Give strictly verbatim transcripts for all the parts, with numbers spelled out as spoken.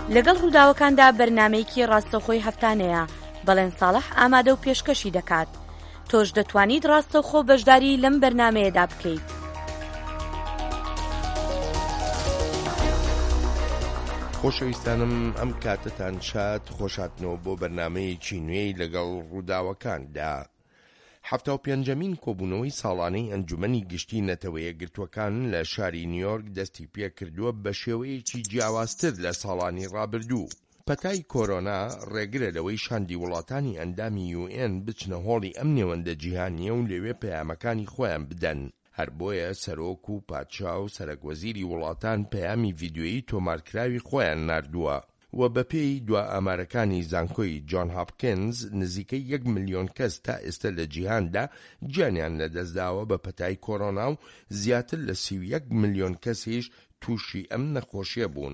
لەگەڵ ڕووداوەکاندا بەرنامەیەکی ڕاستەوخۆی هەفتانەیە بەڵێن ساڵح ئامادە و پێشکەشی دەکات. تۆش دەتوانیت ڕاستەوخۆ بەشداری لەم بەرنامەیەدا بکەیت. خۆشەویستانم ئەم کاتتان شاد خۆشاتنەوە بۆ بەرنامەیەکی نوێی لەگەڵ ڕووداوەکاندا. هەفتە و پێنجەمین کۆبوونەوەی ساڵانەی ئەنجومەنی گشتی نەتەوەیە گرتوەکان لە شاری نیویۆرک دەستی پێ کردووە بە شێوەیەکی جیاوازتر لە ساڵانی ڕابردوو. پەتای کۆرۆنا ڕێگرە لەوەی شاندی وڵاتانی ئەندامی یو ئێن بچنە هۆڵی ئەم نێوەندە جیهانیە و لەوێ پەیامەکانی خۆیان بدەن. هەر بۆیە سەرۆک و پادشا و سەرۆکوەزیری وڵاتان پەیامی ڤیدیۆیی تۆمارکراوی خۆیان ناردووە و بەپێی دوا ئامارەکانی زانکۆی جۆن هاپکینز نزیکەی یەک ملیۆن کەس تا ئێستا لە جیهاندا گیانیان لەدەستداوە بە پەتای کۆرۆنا و زیاتر لە سی و یەک ملیۆن کەسیش تووشی ئەم نەخۆشیە بوون.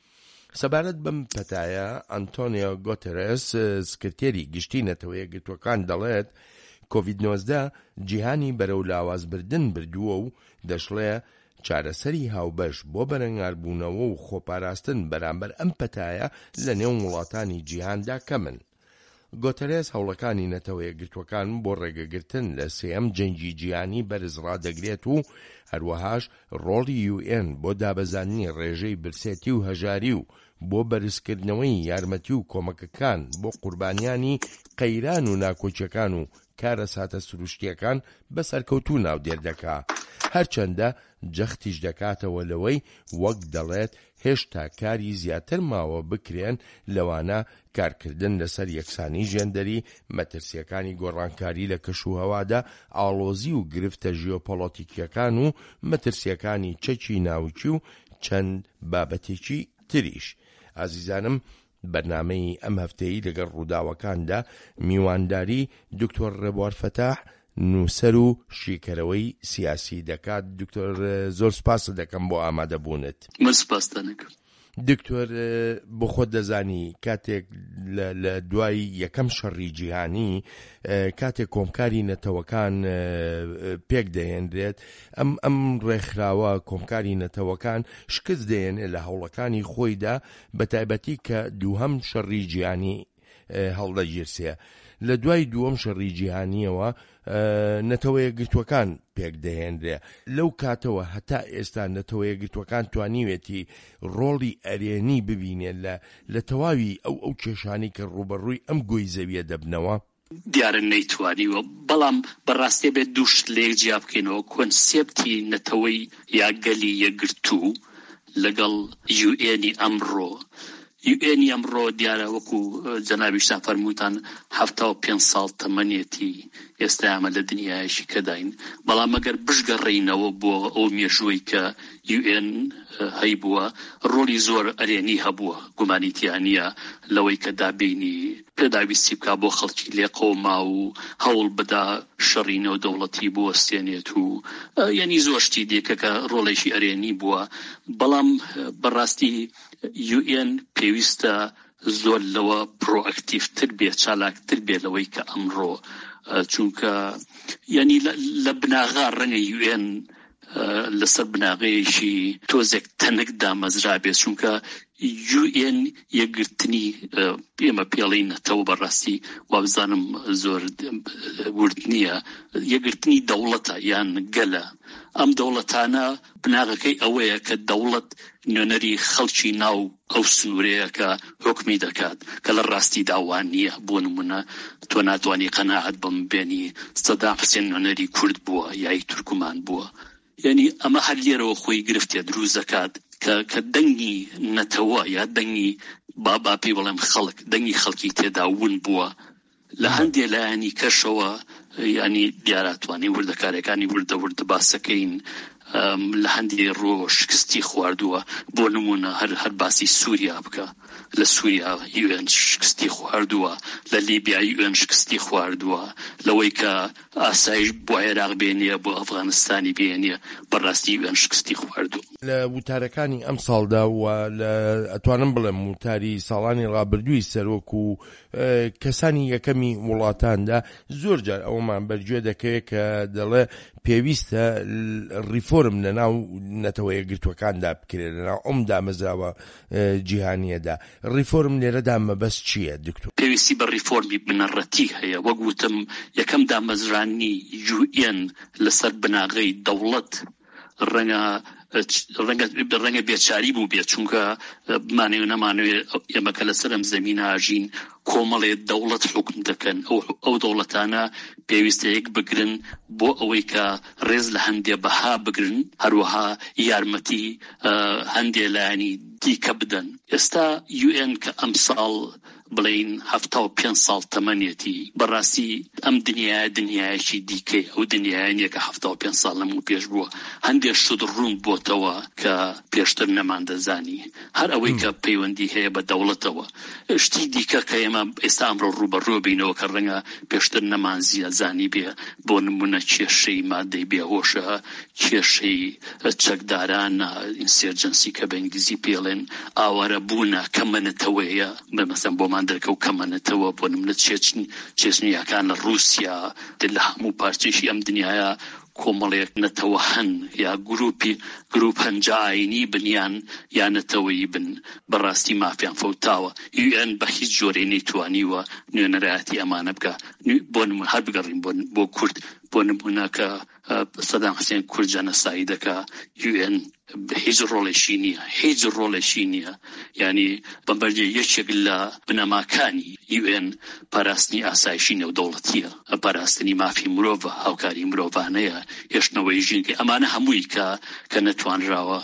سەبارەت بەم پەتایە ئەنتۆنیۆ گۆتێرێس سکرتێری گشتی نەتەوەیە گرتوەکان دەڵێت کۆڤید نۆزدە جیهانی بەرەو لاوازبردن بردووە و دەشڵێ چارەسەری هاوبەش بۆ بەرەنگاربوونەوە و خۆپاراستن بەرامبەر ئەم پەتایە لە نێو وڵاتانی جیهاندا کەمن. گۆتێرێس هەوڵەکانی نەتەوەیە گرتوەکان بۆ ڕێگەگرتن لە سێەم جەنگی جیهانی بەرز ڕادەگرێت و هەروەهاش ڕۆڵی یو ئێن بۆ دابەزانی ڕێژەی برسێتی و هەژاری و بۆ بەرزکردنەوەی یارمەتی و کۆمەکەکان بۆ قوربانیانی قەیران و ناکۆچیەکان و کارە ساتە سروشتیەکان بەسەرکەوتوو ناودێر دەکا. هەرچەندە جەختیش دەکاتەوە لەوەی وەک دەڵێت هێشتا کاری زیاتر ماوە بکرێن لەوانە کارکردن لەسەر یەکسانی ژێندەری، مەترسیەکانی گۆڕانکاری لە کەشوهەوادا، ئاڵۆزی و گرفتە ژیۆپۆڵۆتیکیەکان و مەترسیەکانی چەکی ناوچی و چەند بابەتێکی تریش. ئازیزانم، بەرنامەی ئەم هەفتەیە لەگەڵ ڕووداوەکاندا میوانداری دکتۆر ڕێبوار فەتاح نووسەر و شیکەرەوەی سیاسی دەکات. دکتۆر زۆر سپاس دەکەم بۆ ئامادەبوونت. من سپاس دەکەم. دکتۆر بۆ خۆت دەزانی کاتێک لە دوای یەکەم شەڕی جیهانی کاتێک کۆمکاری نەتەوەکان پێک دەهێنرێت ئەم ئەم ڕێکخراوە کۆمکاری نەتەوەکان شکست دەهێنێت لە هەوڵەکانی خۆیدا بە تایبەتی کە دووهەم شەڕی جیهانی هەڵدەگیرسێ. لە دوای دووەم شەڕی جیهانیەوە نەتەوەیە گرتوەکان پێک دەهێنرێ. لەو کاتەوە هەتا ئێستا نەتەوەیە گرتوەکان توانیوێتی ڕۆڵی ئەرێنی ببینێت لە لە تەواوی ئەو ئەو کێشانی کە ڕوبەڕووی ئەم گۆی زەویە دەبنەوە. دیارە نەیتوانیوە، بەڵام بەڕاستی بێت دووشت لە یەک جیا بکەینەوە. کۆنسێپتی نەتەوەی یاگەلی یەکگرتوو لەگەڵ یو ئێنی ئەمڕۆ یو ئێنی ئەمڕۆ دیارە وەکو جەنابیشتان فەرمووتان هەفتا و پێنج ساڵ تەمەنێتی ئێستا ئەمە لە دنیایشی کەداین. بەڵام ئەگەر بشگەڕێینەوە بۆ ئەو مێژووی کە یو ئێن هەیبووە، ڕۆڵی زۆر ئەرێنی هەبووە، گومانیتیانە لەوەی کە دابینی پێداویستی بکا بۆ خەڵکی لێ قەوما و هەوڵ بدا شەڕی نێودەوڵەتی بۆ وەستێنێت و یعنی زۆر شتی دیکە کە ڕۆڵێکی ئەرێنی بووە. بەڵام بەڕاستی یو ئێن پێویستە زۆر لەوە پرۆئەکتیڤتر بێ، چالاکتر بێ لەوەی کە ئەمڕۆ، چونکە یعنی لە بناغا ڕەنگە یو ئێن لەسەر بناغەیەکی تۆزێک تەنک دامەزرا بێت، چونکە یو ئێن یەکگرتنی ئێمە پێڵەی نەتەوە بەڕاستی وابزانم زۆر ورد نییە، یەکگرتنی دەوڵەتە یان گەلە. ئەم دەوڵەتانە بناغەکەی ئەوەیە کە دەوڵەت نوێنەری خەڵکی ناو ئەو سنوورەیە کە حکمی دەکات کە لە ڕاستی داوان نییە. بۆ نمونە تۆ ناتوانانی قەناعەت بم بێنی سەدام حوسێن نوێنەری کورد بووە یای تورکمان بووە. یعنی ئەمە هەر لێرەوە خۆی گرفتێ دروست دەکات کە دەنگی نەتەوە یا دەنگی بابا پێی بەڵێم خەڵک دەنگی خەڵکی تێدا ون بووە. لە هەندێک لایانی کەشەوە ینی دیاراتوانی وردەکارەکانی وردە وردە باسەکەین لە هەندێک ڕۆ شکستی خواردووە. بۆ نمونە هەر هەر باسی سووریا بکە، لە سووریا یو ئێن شکستی خواردووە، لە لیبیا یو ئێن شکستی خواردووە، لەوەی کە ئاسایش بۆ عێراق بێنێ بۆ ئەفغانستانی بێنێ بەڕاستی یو ئێن شکستی خواردووە. لە وتارەکانی ئەم ساڵدا و لە ئەتوانم بڵێم وتاری ساڵانی ڕابردووی سەرۆک و کەسانی یەکەمی وڵاتاندا زۆر جار ئەومان بەرگوێ دەکەوێت کە دەڵێ پێویستە ریفۆرم لە ناو نەتەوە یەکگرتووەکاندا بکرێت لە ناو ئەم دامەزراوە جیهانیەدا. ریفۆرم لێرەدا مەبەست چییە دکتۆر؟ پێویستی بە ریفۆرمی بنەڕەتی هەیە. وەک وتم یەکەم دامەزرانی یو ئێن لەسەر بناغەی دەوڵەت ڕەنگە ڕەنگە بێچاری بوو بێت، چونکە بمانێ و نەمانوێ ئێمە کە لەسەر ئەم زەمینە ئاژین کۆمەڵێ دەوڵەت حکم دەکەن. ئەو دەوڵەتانە پێویستە یەک بگرن بۆ ئەوەی کە ڕێز لە هەندێ بەها بگرن، هەروەها یارمەتی هەندێ لایەنی دیکە بدەن. ئێستا یو ئێن کە ئەم ساڵ بڵین هەفتا و پێنج ساڵ تەمەنێتی، بەڕاستی ئەم دنیای دنیایەکی دیکەی، ئەو دنیایە کە هەفتا و پێنج ساڵ لەموو پێش بووە هەندێک شت ڕوون بۆتەوە کە پێشتر نەمان دەزانی. هەر ئەوەی کە پەیوەندی هەیە بە دەوڵەتەوە. شتی دیکە کە ئێمە ئێستا ئەمڕۆ ڕوبەڕوو بینەوە کە ڕەنگە پێشتر نەمان زیانی بێ، بۆ نمونە کێشەی مادەی بێهۆشە، کێشەی چەکدارانە، ئینسێرجەنسی کە بە ئینگلیزی پێڵێن، ئاوارە بوونە کەمەنەتەوەیە بەمەسەن بۆمان دەرکەوت کەمەنەتەوە، بۆ نمونە چێچنیەکان لە رووسیا لە هەموو پارچێکی ئەم دنیاە کۆمەڵێک نەتەوە هەن یا گروپی گروپ هەنجا ئاینی بنیان یا نەتەوەیی بن، بەڕاستی مافیان فەوتاوە. یو ئێن بە هیچ جۆرەی نەیتوانیوە نوێنەرایەتی ئەمانە بکە. بۆ نمونە هەر بگەڕین بۆ کورد، بۆ نمونە کە سەدام حوسێن کورد جەنەساید دەکا، یو ئێن هیچ ڕۆڵێکی نییە، هیچ ڕۆڵێکی نییە. یعنی بەمبەرگێ یەکێک لە بنەماکانی یو ئێن پاراستنی ئاسایشی نێودەوڵەتیە، پاراستنی مافی مرۆڤە، هاوکاری مرۆڤانەیە، هێشتنەوەی ژینگە. ئەمانە هەمووی کە کە نەتوانراوە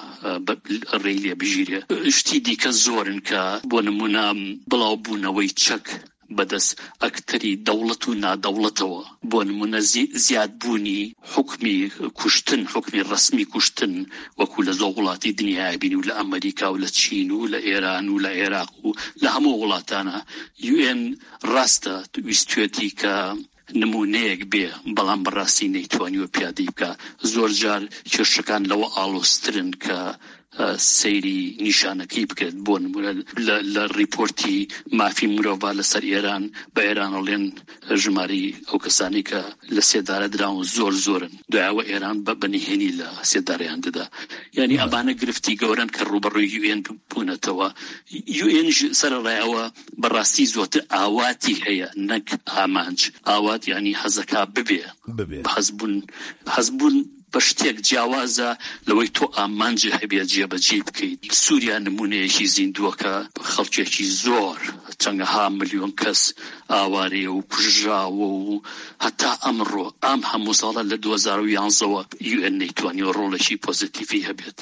ڕێی لێ بژیرێ. شتی دیکە زۆرن کە بۆ نمونە بڵاو بوونەوەی چەک بەدەست ئەکتەری دەوڵەت و نادەوڵەتەوە، بۆ نمونە زیادبوونی حکمی کوشتن، حکمی ڕسمی کوشتن، وەکو لە زۆر وڵاتی دنیای بینی و لە ئەمریکا و لە چین و لە ئێران و لە عێراق و لە هەموو وڵاتانە. یو ئێن ڕاستە ویستوێتی کە نمونەیەک بێ، بەڵام بەڕاستی نەیتوانیوە پیادەی بکە. زۆر جار کێشەکان لەوە ئاڵۆسترن کە سەیری نیشانەکەی بکرێت. بۆ نمونە لە ریپۆرتی مافی مرۆڤ لەسەر ئێران بە ئێران ئەڵێن ژماری ئەو کەسانی کە لە سێدارە دراون زۆر زۆرن، دوایەوە ئێران بە بەنهێنی لە سێدارەیان دەدا. یعنی ئەبانە گرفتی گەورن کە ڕوبەڕووی یو ئێن بوونەتەوە. یو ئێنش سەرەڕایەوە بەڕاستی زۆرتر ئاواتی هەیە نەک ئامانج. ئاوات یعنی حەزەکا ببێ، حەزبوون حەزبوون بە شتێک جیاوازە لەوەی تۆ ئامانجی هەبێت جێبەجێ بکەیت. سووریا نمونەیەکی زیندووەکە، خەڵکێکی زۆر چەندەها ملیۆن کەس ئاوارەیە و کوژراوە و هەتا ئەمڕۆ ئام هەموو ساڵە لە دوو هەزار و یانزەوە یو ئێن نەیتوانیوە ڕۆڵێکی پۆزیتیڤی هەبێت.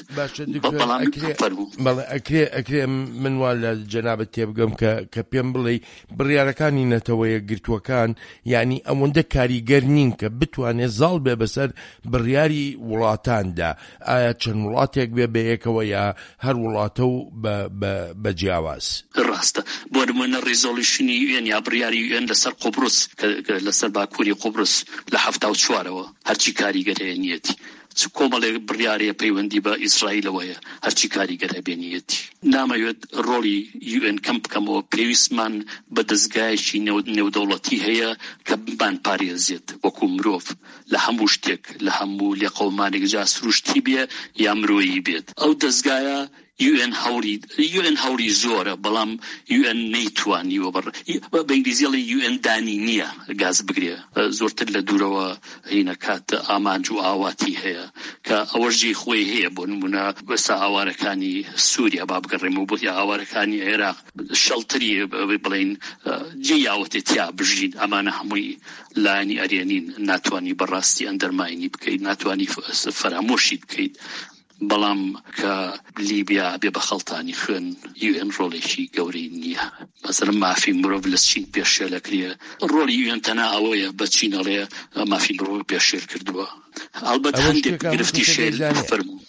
بەڵێ ئەکرێ ئەکرێ من وا لە جەنابەت تێبگەم کە پێم بڵێ بڕیارەکانی نەتەوە یەکگرتووەکان یعنی ئەوەندە کاریگەر نین کە بتوانێت زاڵ بێ بەسەر بڕیاری وڵاتاندا. ئایا چەند وڵاتێک بێ بە یەکەوە یا هەر وڵاتە و بە جیاواز؟ ڕاستە. بۆ نمونە ڕیزۆلیوشنی یو ئێن یا بڕیاری یو ئێن لەسەر قوبرس، لەسەر باکووری قوبرس لە هەفتا و چوارەوە هەرچی کاریگەر هەیە نیەتی. کۆمەڵێک بڕیارەیە پەیوەندی بە ئیسرائیلەوەیە، هەرچی کاریگەر هەبێنیەتی. نامەوێت ڕۆڵی یو ئێن کەم بکەمەوە. پێویستمان بە دەستگایەکی نێودەوڵەتی هەیە کە بمان پارێزێت وەکو مرۆڤ لە هەموو شتێک، لە هەموو لێ قەومانێک جا سروشتی بێ یا مرۆیی بێت. ئەو دەستگایە یو ئێن هەوری یو ئێن هەوری زۆرە، بەڵام یو ئێن نەیتوانیوە بە ئینگلیزیڵی یو ئێن دانی نییە گاز بگرێ. زۆرتر لە دوورەوە هینە کات ئامانج و ئاواتی هەیە کە ئەوەژی خۆی هەیە. بۆ نمونە بەسا ئاوارەکانی سووریا با بگەڕێمەوە بۆ یا ئاوارەکانی عێراق شەڵتری بڵین جێیاوەتێتیا بژین. ئەمانە هەمووی لایەنی ئەرێنین، ناتوانی بەڕاستی ئەندەرماینی بکەیت، ناتوانی فەرامۆشی بکەیت. بەڵام کە لیبیا بێ بە خەڵتانی خوێن یو ئێن ڕۆڵێکی گەورەی نییە. مەسەڵەن مافی مرۆڤ لە چین پێشێلەکرێ. ڕۆڵی یو ئێن تەنها ئەوەیە بە چینەڵێ مافی مرۆڤ پێشێر کردووە. ئەڵبەت هەندێک گرفتی شێر فەرموو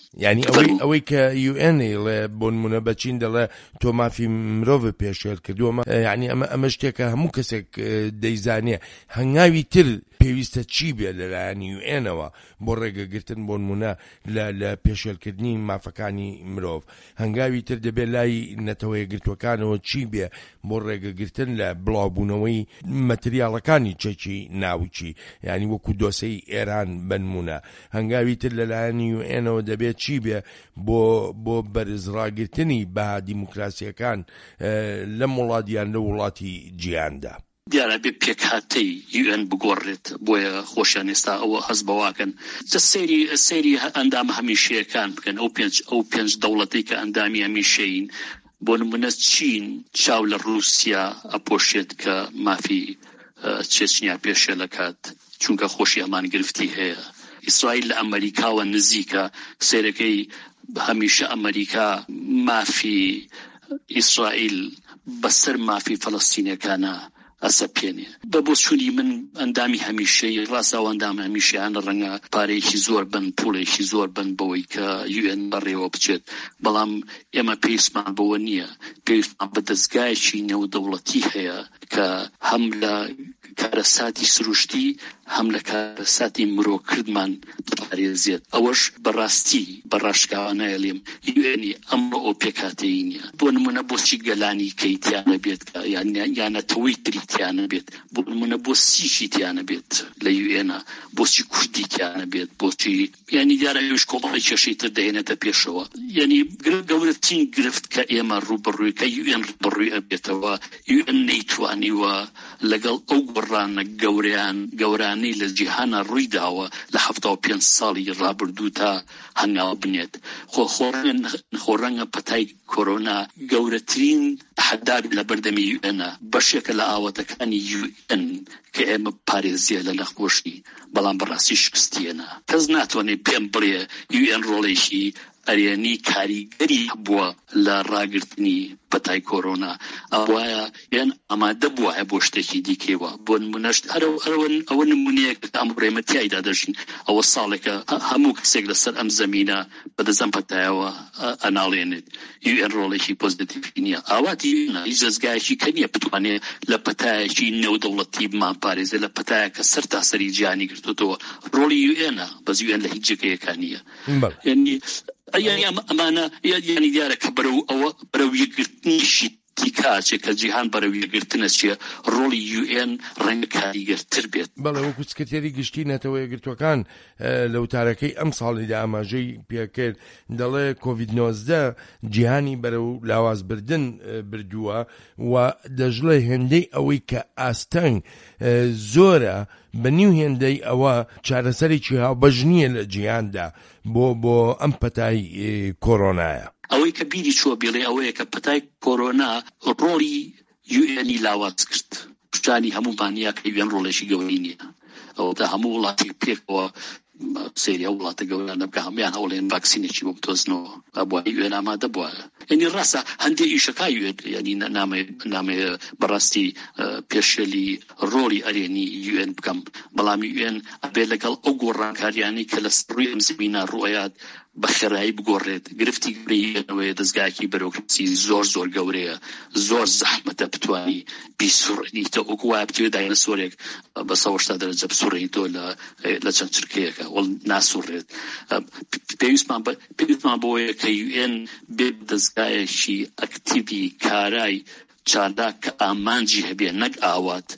یعنی ئەوەی ئەوەی کە یو ئێن بۆ نمونە بەچین دەڵێ تۆ مافی مرۆڤ پێشێل کردووە، یعنی ئەمە ئەمە شتێکە هەموو کەسێک دەیزانێ هەنگاوی تر پێویستە چی بێ لەلایەن یو ئێنەوە بۆ ڕێگەگرتن بۆ نمونە لە پێشێلکردنی مافەکانی مرۆڤ، هەنگاوی تر دەبێت لای نەتەوە یەکگرتوەکانەوە چی بێ بۆ ڕێگەگرتن لە بڵاوبوونەوەی مەتریاڵەکانی چەکی ناوچی، یعنی وەکو دۆسەی ئێران بنمونە، هەنگاوی تر لەلایەن یو ئێنەوە دەبێت چی بێ بۆ بۆ بەرزڕاگرتنی بە دیموکراسیەکان لەم وڵاتیان لە وڵاتی جیهاندا. دیارە بێ پێکهاتەی یو ئێن بگۆڕێت، بۆیە خۆشیان ئێستا ئەوە هەست بەواکەن سەیری سەیری ئەندام هەمیشەیەکان بکەن، ئەو پێنج ئەو پێنج دەوڵەتەی کە ئەندامی هەمیشەین، بۆ نمونە چین چاو لە رووسیا ئەپۆشێت کە مافی چێچنیا پێشێلەکات چونکە خۆشی ئەمان گرفتی هەیە. ئیسرائیل لە ئەمریکاوە نزیکە، سێرەکەی هەمیشە ئەمریکا مافی ئیسرائیل بەسەر مافی فەڵەستینیەکانە ئەسەپێنێ. بە بۆ چوونی من ئەندامی هەمیشەی ڕاستەوە ئەندام هەمیشەیان ڕەنگە پارەیەکی زۆر بن، پوڵێکی زۆر بن بەوەی کە یو ئێن بەڕێوە بچێت، بەڵام ئێمە پێویستمان بەوە نییە، پێویستمان بە دەستگایەکی نێودەوڵەتی هەیە کە هەم لە کارەساتی سروشتی هەم لە کارەساتی مرۆکردمان بپارێزێت. ئەوەش بەڕاستی بەڕاشکاوانایە لێم یو ئێنی ئەمڕۆ ئەو پێکهاتەی نییە. بۆ نمونە بۆچی گەلانی کەیتیانە بێت یانەتەوەی تریتیانە بێت، بۆ نمونە بۆ سیشی تیانە بێت لە یو ئێنە، بۆچی کوردی تیانە بێت، بۆچی یعنی دیارە ئێوش کۆمەڵی کێشەی تر دەهێنێتە پێشەوە. یعنی گەورەترین گرفت کە ئێمە ڕوبەڕووی کە یو ئێن ڕوبەڕووی ئەبێتەوە، یو ئێن نەیتوانیوە لەگەڵ ئەو گۆڕانە گەوریان گەورانەی لە جیهانە ڕووی داوە لە هەفتە و پێنج ساڵی ڕابردوو تا هەنگاو بنێت. خۆ خۆڕەنگە پەتای کۆرۆنا گەورەترین حەدار لە بەردەمی یو ئێنە، بەشێکە لە ئاواتەکانی یو ئێن کە ئێمە پارێزیە لە نەخۆشی، بەڵام بەڕاستی شکستیەنە. کەس ناتوانێت پێم بڵێ یو ئێن ڕۆڵێکی ئەرێنی کاریگەری بووە لە ڕاگرتنی پەتای کۆرۆنا، ئەوایە یان ئامادە بووە بۆ شتێکی دیکەوە. بۆ نمونەشت ئەوە نمونەیەک ئەم ڕێمەتیایدا دەژین، ئەوە ساڵێکە هەموو کەسێک لەسەر ئەم زەمینە بەدەزەم پەتایەوە ئەناڵێنێت. یو ئێن ڕۆڵێکی پۆزیتیڤی نییە، ئاواتی هیچ دەستگایەکی کە نییە بتوانێت لە پەتایەکی نێودەوڵەتی بمان پارێزێ، لە پەتایە کە سەر تا سەری جیهانی گرتوتەوە. ڕۆڵی یو ئێنە بەس یو ئێن لە هیچ جێگەیەکان نییە. یعنی یعنی ئەمانە یعنی دیارە کە بەرەو ئەوە بەرەو یەکگرتنیشی تیکاچێک کە جیهان بەرەو یەکگرتنە چیە، ڕۆڵی یو ئێن ڕەنگە کاریگەرتر بێت. بەڵێ وەکو سکرتێری گشتی نەتەوە یەکگرتوەکان لە وتارەکەی ئەم ساڵیدا ئاماژەی پێکرد، دەڵێ کۆڤید نۆزدە جیهانی بەرەو لاوازبردن بردووە و دەژڵێ هێندەی ئەوەی کە ئاستەنگ زۆرە بەنیو هێندەی ئەوە چارەسەرێکی هاوبەش نییە لە جیهاندا بۆ بۆ ئەم پەتای کۆرۆنایە. ئەوەی کە بیری چوە بێڵێ ئەوەیە کە پەتای کۆرۆنا ڕۆڵی یو ئێنی لاواز کرد، پشتانی هەموو بانیا کە یو ئێن ڕۆڵێکی گەورەی نییە. ئەوە تا هەموو وڵاتی پێکەوە سێریا وڵاتە گەورانە بکە هەمویان هەوڵێن ڤاکسینێکی بۆ بتۆزنەوە، ئەبووە یو ئێن ئامادە بووە. یعنی ڕاستە هەندێک ئیشەکە یو ئێن یعنی نامەیە بەڕاستی پێشێلی ڕۆڵی ئەرێنی یو ئێن بکەم، بەڵام یو ئێن ئەبێ لەگەڵ ئەو گۆڕانکاریانەی کە لە ڕووی ئەم زمینە ڕوئیات بەخێرایی بگۆڕێت. گرفتی گرەیەوەیە دەستگایەکی بەرۆکراسی زۆر زۆر گەورەیە، زۆر زەحمەتە بتوانی بیسوڕێنیتە وەکو وایە بتوێت داینەسۆرێک بە سەد و هەشتا دەرەجە بسوڕێنیتەوە لە چەند چرکەیەکە وەڵ ناسوڕێت. پێویستمان بۆیە کە یو ئێن بێت دەستگایەکی ئەکتیڤی کارای چالاک کە ئامانجی هەبێ نەک ئاوات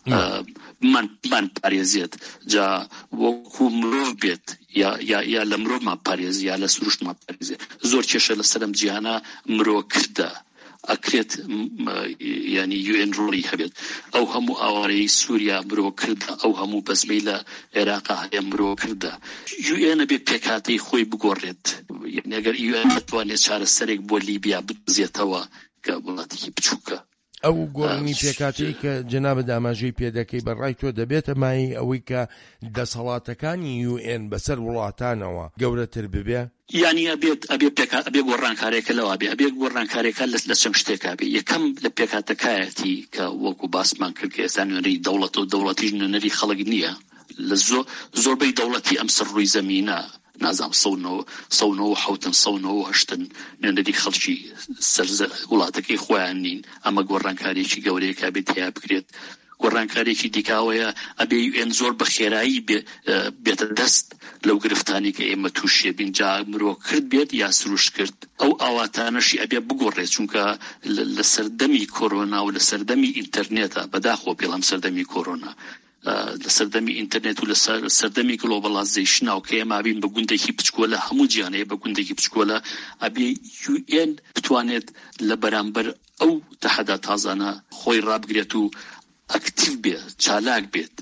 من پارێزێت، جا وەکو مرۆڤ بێت یا لە مرۆڤمان پارێزی یا لە سروشتمان پارێزێ. زۆر کێشە لەسەرم جیهانە مرۆ کردە ئەکرێت ینی یو ئێن ڕۆڵی هەبێت. ئەو هەموو ئاوارەی سووریا مرۆ کردە، ئەو هەموو بەزمەی لە عێراقا هەیە مرۆ کردە. یو ئێنە بێت پێکهاتەی خۆی بگۆڕێت. ئەگەر یو ئێن بتوانێت چارەسەرێک بۆ لیبیا بدزێتەوە کە وڵاتێکی بچووکە، ئەو گۆڕنی پێکاتی کە جەنابەت ئاماژەی پێدەکەی بەڕای تۆ دەبێتە مای ئەوەی کە دەسەڵاتەکانی یو ئێن بەسەر وڵاتانەوە گەورەتر ببێ؟ یعنی ئەبێت ئەبێ ئەبێ گۆڕانکارێکە لەوە بێ، ئەبێ گۆڕانکارێکە لە چەند شتێکا بێ. یەکەم لە پێکاتەکایەتی کە وەکو باسمان کرد کە ئێستا نوێنەری دەوڵەت و دەوڵەتیش نوێنەری خەڵک نییە، لە زۆربەی دەوڵەتی ئەم سەر ڕووی زەمینە نازام سەونەوە حوتن سەونەوە هەشتن نوێنەری خەڵکی سەر وڵاتەکەی خۆیان نین. ئەمە گۆڕانکاریێکی گەورەیەکە بێت هەیە بکرێت. گۆڕانکارێکی دیکاوەیە ئەبێ یو ئێن زۆر بە خێرایی بێتە دەست لەو گرفتانی کە ئێمە تووشیە بین، جا مرۆ کرد بێت یا سروش کرد. ئەو ئاواتانەشی ئەبێ بگۆڕێت، چونکە لە سەردەمی کۆرۆنا و لە سەردەمی ئینتەرنێتە بەداخۆ پێڵام سەردەمی کۆرۆنا لە سەردەمی ئینتەرنێت و لە سەردەمی گلۆبەڵایزیشناو کە ئێمە بین بە گوندێکی بچکۆلە، هەموو جیانەیە بە گوندێکی بچکۆلە، ئەبێ یو ئێن بتوانێت لە بەرامبەر ئەو تەحەدا تازانە خۆی ڕابگرێت و ئەکتیو بێت، چالاک بێت.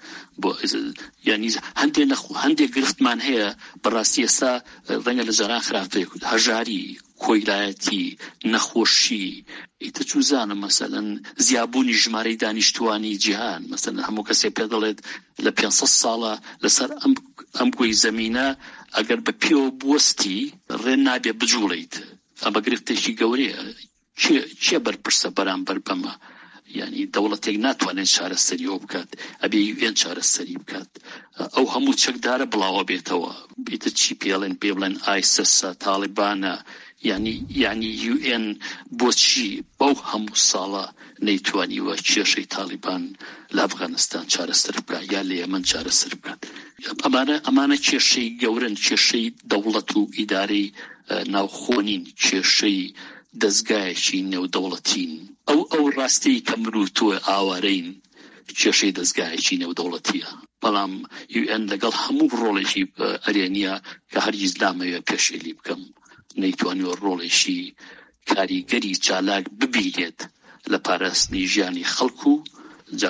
ینی هەندێک گرفتمان هەیە بەڕاستی ئێستا ڕەنگە لە جاران خراپەیە، هەژاری، کۆیلایەتی، نەخۆشی، ئیتر چوزانە مەسەلەن زیابوونی ژمارەی دانیشتوانی جیهان. مەسەلەن هەموو کەسێک پێ دەڵێت لە پێنج سەد ساڵە لەسەر ئەم گوێی زەمینە ئەگەر بە پێوە بوەستی ڕێن نابێ بجوڵیت. ئەمە گرفتێکی گەورەیە. چێ بەرپرسە بەرامبەر بەمە؟ یعنی دەوڵەتێک ناتوانێت چارەسەری ئەو بکات، ئەبێ یو ئێن چارەسەری بکات. ئەو هەموو چەکدارە بڵاوە بێتەوە. بیتر چی پێڵێن پێ بڵێن ئایسەسە، تاڵیبانە، یعنی یعنی یو ئێن بۆچی بەو هەموو ساڵە نەیتوانیوە کێشەی تاڵیبان لە ئەفغانستان چارەسەر بکات یا لە یەمەن چارەسەر بکات؟ ئەمانە ئەمانە کێشەی گەورن، کێشەی دەوڵەت و ئیدارەی ناوخۆنین، کێشەی دەستگایەکی نێودەوڵەتین. ئەو ئەو ڕاستی کە من و تۆ ئاوارەین کێشەی دەستگایەکی نێودەوڵەتیە. بەڵام یو ئێن لەگەڵ هەموو ڕۆڵێکی ئەرێنیە کە هەرگیز نامەوێت پێشێلی بکەم، نەیتوانیوە ڕۆڵێکی کاریگەری چالاک ببینێت لە پاراستنی ژیانی خەڵکو و جا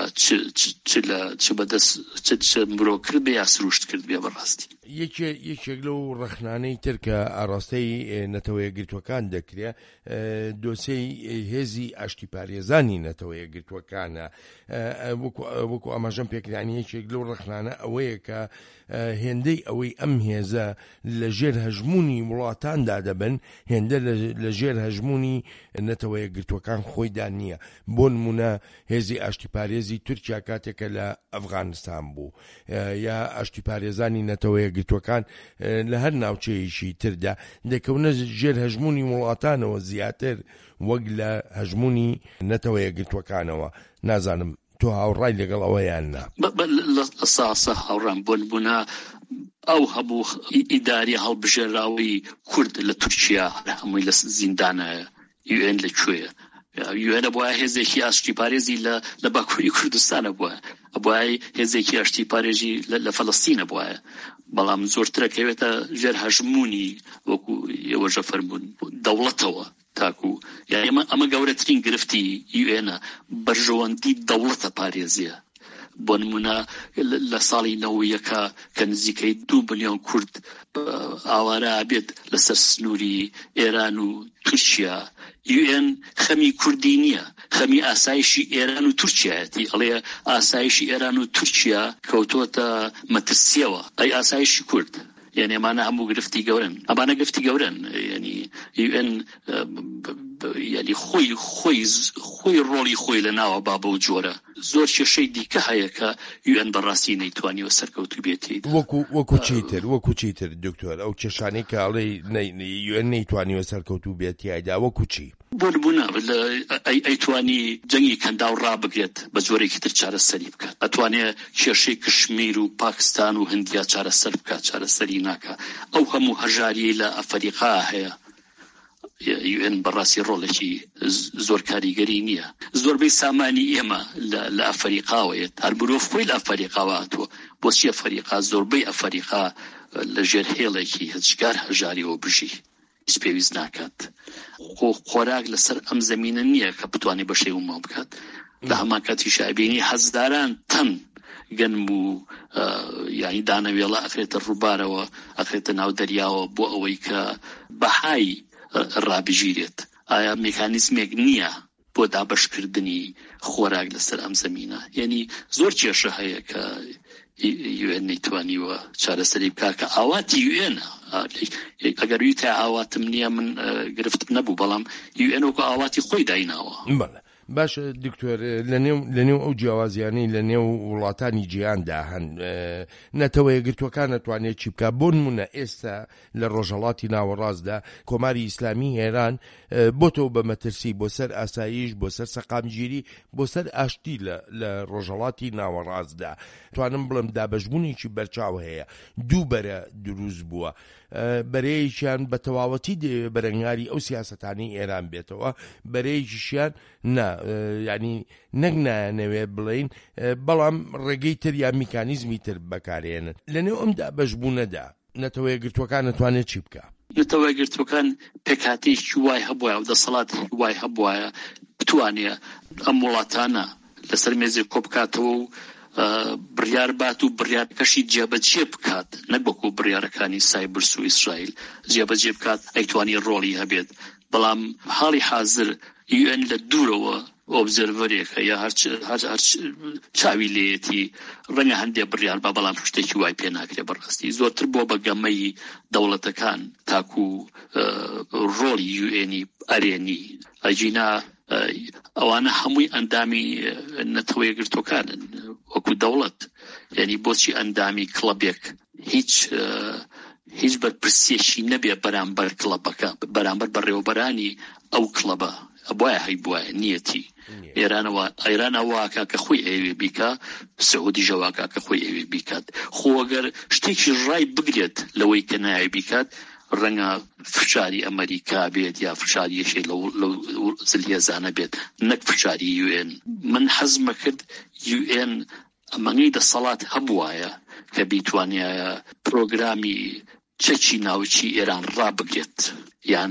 چ بەدەست چ مرۆ کرد بێ یا سروشت کرد بێ. بەڕاستی یەکێک لەو ڕەخنانەی تر کە ئاڕاستەی نەتەوەیە گرتوەکان دەکرێت دۆسەی هێزی ئاشتی پارێزانی نەتەوەیە گرتوەکانە. وەکو ئاماژەم پێکرانی یەکێک لەو ڕەخنانە ئەوەیە کە هێندەی ئەوەی ئەم هێزە لە ژێر هەژمونی وڵاتاندا دەبن، هێندە لە ژێر هەژمونی نەتەوەیە گرتوەکان خۆیدا نییە. بۆ نمونە هێزی ئاشتی پارێزی تورکیا کاتێکە لە ئەفغانستان بوو، یا ئاشتی پارێزانی نەتەوەیە گرتوەکان لە هەر ناوچەیەشی تردا دەکەونە ژێر هەژمونی وڵاتانەوە زیاتر وەک لە هەژمونی نەتەوەیە گرتوەکانەوە. نازانم تۆ هاوڕای لەگەڵ ئەوەیان نا؟ لە ساسە هاوڕام بۆن بوونا ئەو هەبوو ئیداری هەڵبژێراوی کورد لە تورکیا هەمووی لە زیندانە. یو ئێن لەکوێیە؟ یو ئێن بۆە هێزێکی ئاشتی پارێزی لە باکووری کوردستانە بووە، بۆە هێزێکی ئاشتی پارێزی لە فەڵەستینە بووە. بەڵام زۆرترەکەوێتە ژێر هەژمونی وەکو ئێوەژە فەرموون دەوڵەتەوە تاکو. یعنی ئەمە گەورەترین گرفتی یو ئێنە، بەرژەوەندی دەوڵەتە پارێزیە. بۆ نمونە لە ساڵی نەوەیەکە کە نزیکەی دوو ملیۆن کورد ئاوارە ئابێت لەسەر سنووری ئێران و تورکیا، یو ئێن خەمی کوردی نییە، خەمی ئاسایشی ئێران و تورکیایەتی. ئەڵێ ئاسایشی ئێران و تورکیا کەوتۆتە مەترسیەوە، ئەی ئاسایشی کورد. یعنی ئەمانە هەموو گرفتی گەورن، ئەمانە گرفتی گەورن. یعنی یو ئێن یعنی خۆی خۆی خۆی ڕۆڵی خۆی لە ناوە بابە و جۆرە. زۆر کێشەی دیکە هەیە کە یو ئێن بەڕاستی نەیتوانیوە سەرکەوتوو بێتی. وەکو چیتر وەکو چیتر دکتۆر، ئەو کێشانەی کە ئەڵێ یو ئێن نەیتوانیوە سەرکەوتوو بێتی ئایدا وەکو چی؟ بۆ نمونە ئەیتوانی جەنگی کەندا و ڕابگرێت بە جۆرێکی تر چارەسەری بکات، ئەتوانێت کێشەی کشمیر و پاکستان و هەندیا چارەسەر بکات، چارەسەری ناکە. ئەو هەموو هەژاری لە ئەفریقا هەیە. یو ئێن بەڕاستی ڕۆڵێکی زۆر کاریگەری نییە. زۆربەی سامانی ئێمە لە ئەفریقاوەیە، هەر مرۆڤ خۆی لە ئەفریقاوە هاتووە. بۆچی ئەفریقا؟ زۆربەی ئەفریقا لە ژێر هێڵێکی هەجگار هەژاریەوە بژی، هیچ پێویست ناکات. خۆراک لەسەر ئەم زەمینە نییە کە بتوانێت بەشەی ومە بکات. لە هەمان کاتیش ئەبینی هەزداران تەن گەنم و یعنی دانەوێڵە ئەخرێتە ڕووبارەوە، ئەخرێتە ناو دەریاوە بۆ ئەوەی کە بەهای ڕابژیرێت. ئایا میکانیزمێک نییە بۆ دابەشکردنی خۆراک لەسەر ئەم زەمینە؟ یعنی زۆر کێشە هەیە کە یو ئێن نەیتوانیوە چارەسەری بکات کە ئاواتی یو ئێنە. ئەگەر وی تا ئاواتم نییە من گرفتم نەبوو، بەڵام یو ئێن وەکو ئاواتی خۆی دایناوە. بەڵێ باش دکتۆر لەنێو ئەو جیاوازیانەی لە نێو وڵاتانی جیهاندا هەن نەتەوە یەکگرتووەکان نەتوانێت چی بکات. بۆ نمونە ئێستا لە ڕۆژهەڵاتی ناوەڕاستدا کۆماری ئیسلامی هێران بۆتەوە بە مەترسی بۆ سەر ئاسایش، بۆ سەر سەقامگیری، بۆ سەر ئاشتی لە ڕۆژهەڵاتی ناوەڕاستدا. توانم بڵم دابەشبوونێکی بەرچاو هەیە، دوو بەرە دروست بووە. بەرەیەکیان بە تەواوەتی دەوێت بەرەنگاری ئەو سیاسەتانی ئێران بێتەوە، بەرەیەکیشیان نا ینی نەک نانەوێت بڵین، بەڵام ڕێگەی تر یا میکانیزمی تر بەکارێنن. لەنێو ئەم دابەشبوونەدا نەتەوە یەکگرتووەکان نەتوانێت چی بکە؟ نەتەوە یەکگرتووەکان پێکهاتێکی وای هەبووە و دەسەڵاتی وای هەبووە بتوانێت ئەم وڵاتانە لەسەر مێزێک کۆ بکاتەوە و بڕیار بات و بڕیارەکەشی جێبەجێ بکات، نەک وەکو بڕیارەکانی سایبرس و ئیسرائیل جێبەجێ بکات، ئەیتوانی ڕۆڵی هەبێت. بەڵام حاڵی حازر یو ئێن لە دوورەوە ئۆبزەرڤەرێکە یا هەر چاوی لێیەتی ڕەنگە هەندێک بڕیار با، بەڵام شتێکی وای پێ ناکرێت. بەڕاستی زۆرتر بۆ بەگەمەی دەوڵەتەکان تاکو ڕۆڵی یو ئێنی ئەرێنی ئەجینا ئەوانە هەمووی ئەندامی نەتەوە یەکگرتووەکانن وەکو دەوڵەت. یعنی بۆچی ئەندامی کڵەبێک هیچ هیچ بەرپرسیەکی نەبێ بەرامبەر کڵەبەکە، بەرامبەر بەڕێوەبەرانی ئەو کڵەبە. بۆیە هەی بووە نیەتی ئێرانە واکە کە خۆی ئەوێ بیکە، سعودی ژەواکە کە خۆی ئەوێ بیکات. خۆ ئەگەر شتێکی ڕای بگرێت لەوەی کە نایە بیکات، ڕەنگە فشاری ئەمریکا بێت یا فشاری یەشێ لەو زلیێزانە بێت، نەک فشاری یو ئێن. من حەزمە کرد یو ئێن ئەمەنگەی دەسەڵات هەبوایە کە بیتوانایە پرۆگرامی چەکی ناوچی ئێران ڕابگرێت یان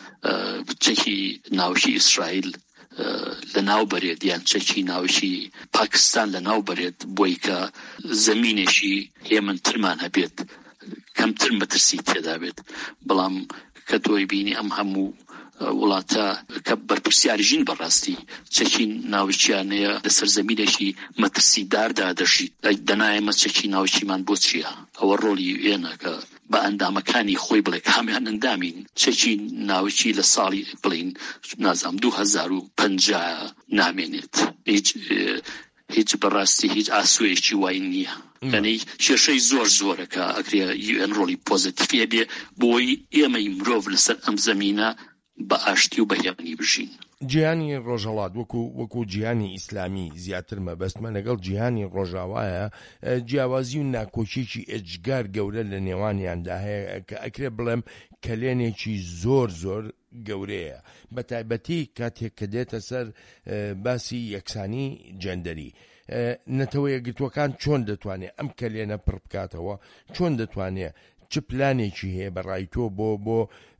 چەکی ناوچی ئیسرائیل لە ناو بەرێت یان چەکی ناوچی پاکستان لە ناو بەرێت، بۆی کە زەمینێکی هێمنترمان هەبێت، کەمتر مەترسی تێدا بێت. بەڵام کە تۆی بینی ئەم هەموو وڵاتە کە بەرپرسیاری ژین بەڕاستی چەکی ناوچیانەیە لەسەر زەمینێکی مەترسی داردا دەژیت، دەنایەمە چەکی ناوچیمان بۆ چییە؟ ئەوە ڕۆڵی ئێنە کە بە ئەندامەکانی خۆی بڵێ هەمیان ئەندامین. چەکی ناوچی لە ساڵی بڵین نازام دوو هەزار و پەنجا نامێنێت، هیچ هیچ بەڕاستی هیچ ئاسوویەکی وای نییە. یعنی کێشەی زۆر زۆرەکە ئەگرێ یو ئێن ڕۆڵی پۆزیتیڤ بێ بۆی ئێمەی مرۆڤ لەسەر ئەم زەمینە بە ئاشتی و بەهێمنی بژین. جیهانی ڕۆژهەڵات وەکو وەکو جیهانی ئیسلامی زیاتر مەبەستمە لەگەڵ جیهانی ڕۆژاوایە جیاوازی و ناکۆچیی ئەجگار گەورە لە نێوانیاندا هەیە کە ئەکرێ بڵێم کەلێنێکی زۆر زۆر گەورەیە، بە تایبەتی کاتێک کە دێتە سەر باسی یەکسانی جەندەری. نەتەوە یەکگرتووەکان چۆن دەتوانێت ئەم کەلێنە پڕ بکاتەوە، چۆن دەتوانێت چ پلانێکی هەیە بەڕای تۆ بۆ بۆ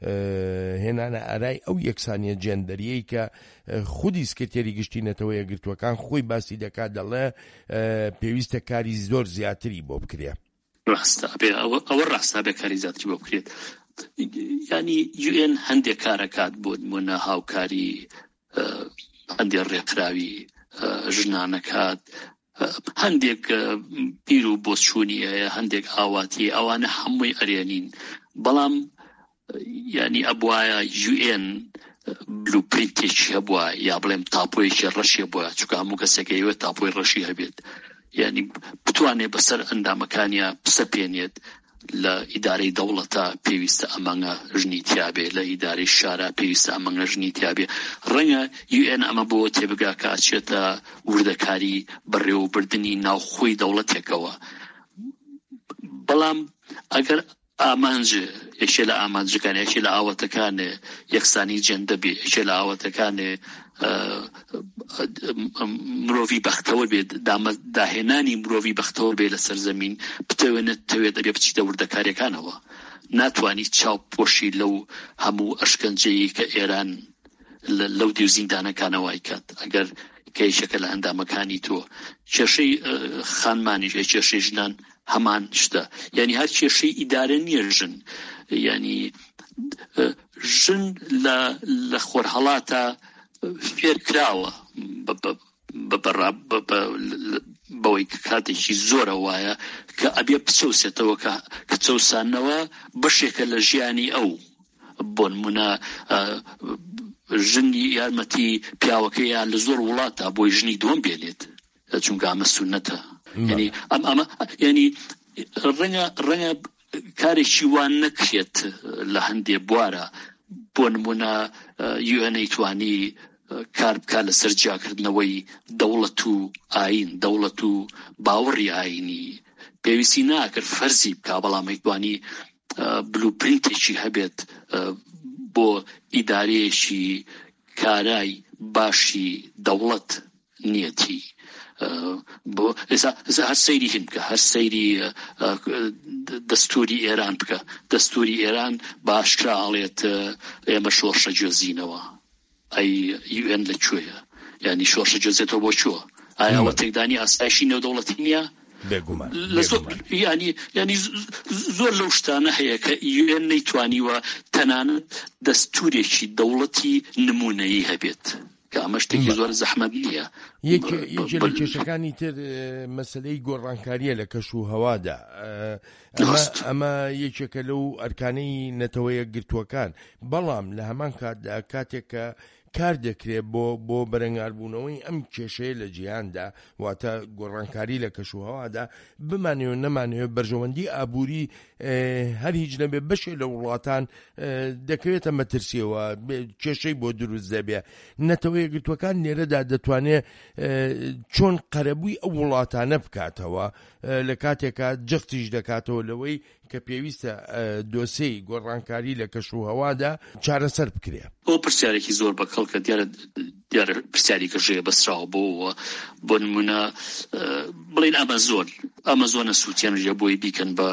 هێنانە ئارای ئەو یەکسانیە جێندەریەی کە خودی سکرتێری گشتی نەتەوە یەکگرتووەکان خۆی باسی دەکات، دەڵێ پێویستە کاری زۆر زیاتری بۆ بکرێ؟ ڕاستە ئەوە ڕاستە بێ کاری زیاتری بۆ بکرێت. ینی یو ئێن هەندێک کارەکات بۆ نمونە هاوکاری هەندێک ڕێکخراوی ژنانەکات، هەندێک پیر و بۆچوونی هەیە، هەندێک ئاواتی، ئەوانە هەمووی ئەرێنین. بەڵام ینی ئەبوایە یو ئێن بلوپرینتێکی هەبووە یا بڵێم تاپۆیەکی ڕەشی بووە، چونکە هەموو کەسێکەوێت تاپۆی ڕەشی هەبێت، ینی بتوانێت بەسەر ئەندامەکانیە پسەپێنێت. لە ئیدارەی دەوڵەتە پێویستە ئەمەنگە ژنی تیابێ، لە ئیدارەی شارە پێویستە ئەمەنگە ژنی تیابێ. ڕەنگە یو ئێن ئەمە بۆ تێبگا کە ئاچێتە وردەکاری بەڕێوەبردنی ناوخۆی دەوڵەتێکەوە. بەڵام ئەگەر ئامانج یەکێ لە ئامانجەکان یەکێ لە ئاوەتەکانێ یەکسانی جەندە بێ، یەکێ لە ئاوەتەکانێ مرۆڤی بەختەوە بێت، داهێنانی مرۆڤی بەختەوە بێ لەسەر زەمین، بتەوێنێت تەوێت ئەبێ بچیتە وردەکاریەکانەوە. ناتوانی چاوپۆشی لەو هەموو ئەشکەنجەیی کە ئێران لەو دیو زیندانەکانەوەی کات. ئەگەر کەیشەکە لە ئەندامەکانی تۆ کێشەی خانمانیش کێشەی ژنان هەمان شتە، یعنی هەر کێشەی ئیدارە نییە ژن. یعنی ژن لە خۆرهەڵاتە فێر کراوە بەوەی کاتێکی زۆرە وایە کە ئەبێ بچەوسێتەوە کە چەوسانەوە بەشێکە لە ژیانی ئەو. بۆ نمونە ژنی یارمەتی پیاوەکەیان لە زۆر وڵاتە بۆی ژنی دووەم بێنێت چونکە ئەمە سونەتە ینی ئەم ئەمە ینی ڕەنگە ڕەنگە کارێکی وان نەکرێت لە هەندێک بوارە بۆ نمونە یو ئێن ئەیتوانی کار بکات لەسەر جیاکردنەوەی دەوڵەت و ئاین دەوڵەت و باوەڕی ئاینی پێویستی ناکرد فەرزی بکا بەڵام ئەیتوانی بلوپرینتێکی هەبێت بۆ ئیدارەیەکی کارای باشی دەوڵەت نیەتی بۆ هەر سەیری هند بکە هەر سەیری دەستوری ئێران بکە دەستوری ئێران باشکرا ئاڵێت ئێمە شۆڕشە جۆزینەوە ئەی یو ئێن لەکوێیە یعنی شۆڕشە جۆزێتەوە بۆ چووە ئایا ئەوە تێکدانی ئاسایشی نێودەوڵەتی نییە ینی ینی زۆر لەو شتانە هەیە کە یو ئێن نەیتوانیوە تەنانەت دەستورێکی دەوڵەتی نمونەیی هەبێت کە ئەمە شتێکی زۆر زەحمەت نییە. یەکێ لە کێشەکانی تر مەسەلەی گۆڕانکاریە لە کەش و هەوادا ئەمە یەکێکە لەو ئەرکانەی نەتەوەیە گرتووەکان بەڵام لە هەمان کاتدا کاتێک کە کار دەکرێت بۆ بۆ بەرەنگاربوونەوەی ئەم کێشەیە لە جیهاندا واتە گۆڕانکاری لە کەش و هەوادا بمانەوە نەمانەوە بەرژەوەندی ئابووری هەر هیچ نەبێ بەشێ لە وڵاتان دەکەوێتە مەترسیەوە کێشەی بۆ دروست دەبێ نەتەوەیە گرتووەکان لێرەدا دەتوانێت چۆن قەرەبووی ئەو وڵاتانە بکاتەوە لە کاتێکا جەختیش دەکاتەوە لەوەی کە پێویستە دۆسەی گۆڕانکاری لە کەش و هەوادا چارەسەر بکرێ. ئەو پرسیارێکی زۆر بەکەڵ کە دیارە دیارە پرسیاری کەژەیە بەسراوە بۆەوە بۆ نمونە بڵێن ئەمەزۆن ئەمەزۆنە سووتیانژە بۆی بیکەن بە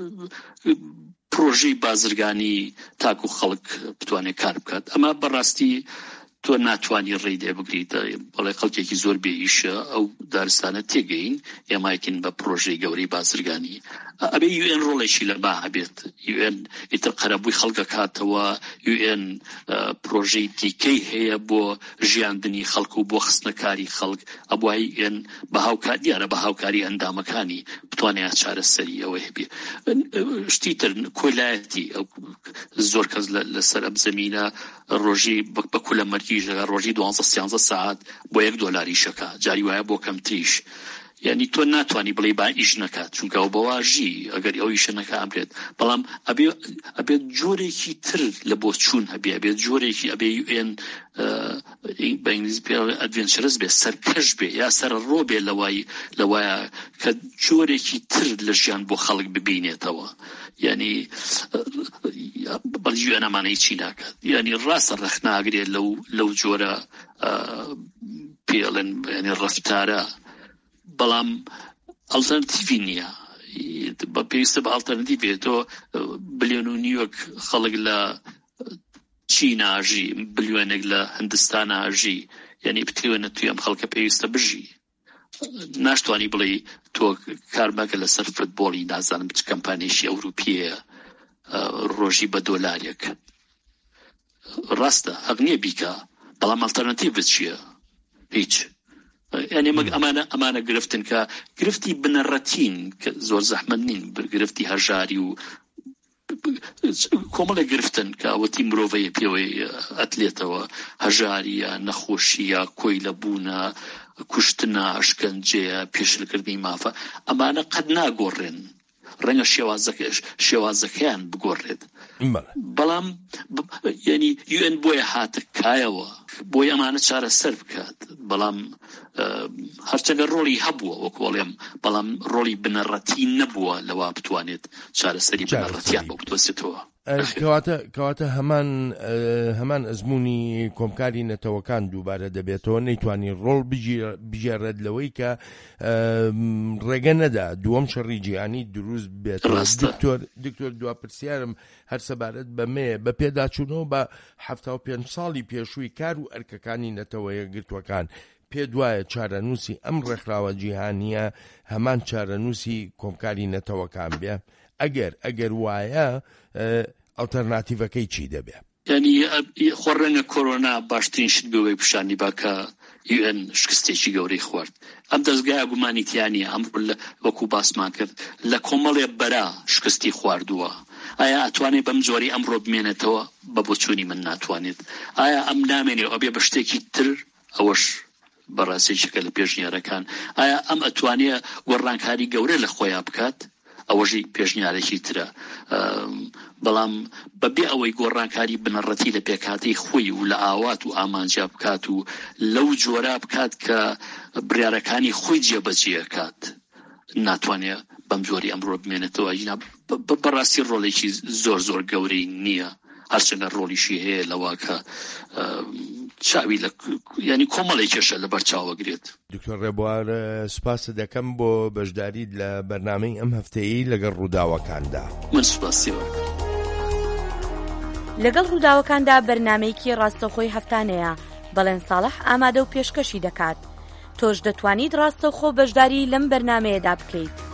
پرۆژەی بازرگانی تاکو خەڵک بتوانێت کار بکات ئەمە بەڕاستی تۆ ناتوانی ڕێی بگریت بەڵێ خەڵکێکی زۆر بێئیشە ئەو دارستانە تێگەین ئێمایکن بە پرۆژەی گەورەی بازرگانی ئەبێ یو ئێن ڕۆڵێکی لەبا هەبێت یو ئێن ئیتر قەرەبووی خەڵکە کاتەوە یو ئێن پرۆژەی دیکەی هەیە بۆ ژیاندنی خەڵک و بۆ خستنەکاری خەڵک ئەبوای ئێن بە هاوکار دیارە بە هاوکاری ئەندامەکانی بتوانێت چارەسەری ئەوەی هەبێ شتی تر کۆلایەتی زۆر کەس لەسەر ئەم زەمینە ڕۆژی بە کولەمەرگی ژەگە ڕۆژی دوانزە سیانزە ساعت بۆ یەک دۆلاری شەکە جاری وایە بۆ کەمتریش یعنی تۆ ناتوانانی بڵێ با ئیش نەکات چونکە ئەو بەواژی ئەگەر ئەو ئیشە نەکە ئەبرێت بەڵام ئەبێت جۆرێکی تر لە بۆ چوون هەبێ ئەبێت جۆرێکی ئەبێ یو ئێن بە ئینگلیزی پێ ئەدڤێنچەرس بێ سەرکەش بێ یا سەرڕۆ بێ لەوای لەوایە کە جۆرێکی تر لە ژیان بۆ خەڵک ببینێتەوە یعنی بەڵ یو ئێن ئەمانەی چی ناکات یعنی ڕاستە ڕەخ ناگرێت لەو لەو جۆرە پێڵێن ینی ڕەفتارە بەڵام ئەڵتەرنەتیڤی نییە بە پێویستە بە ئەڵتەرنەتیڤ بێتەوە بلیۆن و نیوەک خەڵک لە چینە ئاژی بلیۆنێک لە هەندستان ئاژی یعنی بتوێنە توی ئەم خەڵکە پێویستە بژی ناشتوانی بڵێ تۆ کارمەکە لەسەر فوتبۆڵی نازانم چ کەمپانیشی ئەوروپیە ڕۆژی بە دۆلارێک ڕاستە حەق نییە بیکە بەڵام ئەڵتەرنەتیڤ چییە هیچ یعنی ئەمانە ئەمانە گرفتن کە گرفتی بنەڕەتین کە زۆر زەحمەت نین گرفتی هەژاری و کۆمەڵە گرفتن کە ئەوەتی مرۆڤەیە پێوەی ئەتلێتەوە هەژاریە نەخۆشیە کۆی لەبوونە کوشتنە ئەشکەنجەیە پێشلکردنی مافە ئەمانە قەت ناگۆڕێن ڕەنگە شێوازەکەیان بگۆڕێت بەڵام ینی یو ئێن بۆیە هاتە کایەوە بۆی ئەمانە چارە سەر بکات بەڵام هەرچەندە ڕۆڵی هەبووە وەکوڵێم بەڵام ڕۆڵی بنەڕەتی نەبووە لەوا بتوانێت چارەسەری بنەڕەتیان بۆ بتوەسێتەوە کەواتە هەمان هەمان ئەزمموی کۆمکاری نەتەوەکان دووبارە دەبێتەوە نەیتوانی ڕۆڵ بژێڕێت لەوەی کە ڕێگە نەدا دووەم شەڕی جیهانی دروست بێت دکتۆر دواپرسیارم هەر سەبارەت بەمێ بە پێداچوونەوە بە هەفتە و پێنج ساڵی پێشووی کار و ئەرکەکانی نەتەوەیە گرتوەکان پێ دوایە چارەنووسی ئەم ڕێکخراوە جیهانیە هەمان چارەنووسی کۆمکاری نەتەوەکان بێ ئەگەر ئەگەر وایە ئەڵتەرناتیڤەکەی چی دەبێ ینی خۆڕەنگە کۆرۆنا باشترین شت بەوەی پیشانی باکە یو ئێن شکستێکی گەورەی خوارد ئەم دەستگایە گومانیتیانی ئەمڕۆ وەکو باسمان کرد لە کۆمەڵێ بەرا شکستی خواردووە ئایا ئەتوانێت بەم جۆری ئەمڕۆ بمێنێتەوە بە بۆچوونی من ناتوانێت؟ ئایا ئەم نامێنێ ئەو بێ بە شتێکی تر؟ ئەوەش بەڕاستیشەکە لە پێشنیارەکان. ئایا ئەم ئەتوانێت گۆڕانکاری گەورە لە خۆیان بکات؟ ئەوەژی پێشنیارێکی ترە. بەڵام بەبێ ئەوەی گۆڕانکاری بنەڕەتی لە پێکاتی خۆی و لە ئاوات و ئامانجا بکات و لەو جۆرا بکات کە بڕیارەکانی خۆی جێبەجێکات، ناتوانێت بەم جۆری ئەمڕۆ بمێنێتەوە. بەڕاستی ڕۆڵێکی زۆر زۆر گەورەی نییە، هەرچەندە ڕۆڵیشی هەیە لەوە کە چاوی لە ینی کۆمەڵی کێشە لە بەرچاوەگرێت. دکتۆر ڕێبوار، سوپاس دەکەم بۆ بەشداریت لە بەرنامەی ئەم هەفتەیەی لەگەڵ ڕووداوەکاندا. من سوپاسیەوە. لەگەڵ ڕووداوەکاندا بەرنامەیەکی ڕاستەوخۆی هەفتانەیە، بەڵێن ساڵح ئامادە و پێشکەشی دەکات. تۆش دەتوانیت ڕاستەوخۆ بەشداری لەم بەرنامەیەدا بکەیت.